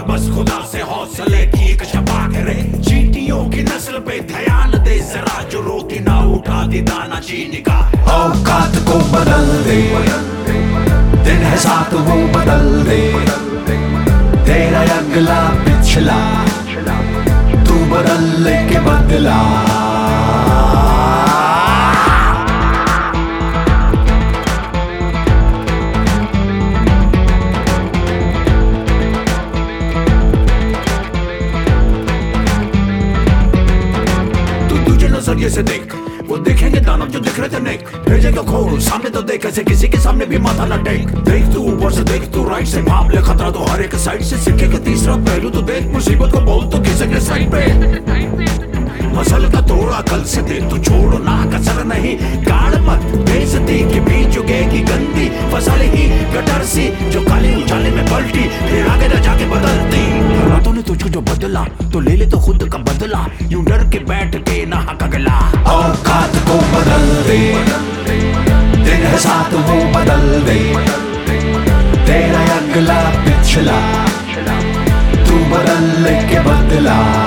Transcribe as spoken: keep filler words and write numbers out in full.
बस खुदा से हौसले की एक शबा करे। चींटियों की नस्ल पे ध्यान दे जरा, जो रोटी ना उठा दी दाना चीनी का। औकात को बदल दे, दिन है साथ वो बदल दे। तेरा अगला पिछला तू बदल के बदला। नजरिए से देख, वो देखेंगे दानव जो दिख रहे थे नेक। भेजेगा खोल सामने तो देख, ऐसे किसी के सामने भी माथा न टेक। देख तू ऊपर से, देख तू राइट से, भाप ले खतरा तो हर एक साइड से। सिक्के का तीसरा पहलू तो देख, मुसीबत को बोल तो किसी साइड पे। मसल का तोड़ा कल से देख, तू छोड़ो ना कसर नहीं। गाड़ मत बेइज्जती के बीच उगेगी गंदी फसल ही गटर सी, जो काली उजाले में पलटी फिर आगे न जाके बदलती। रातों ने तुझको जो बदला तो ले ले तो खुद का बदला, यूं डर के बैठ के ना हक अगला। औकात को बदल दे, दिन है साथ वो बदल दे। तेरा अगला पिछला तू बदल के बदला।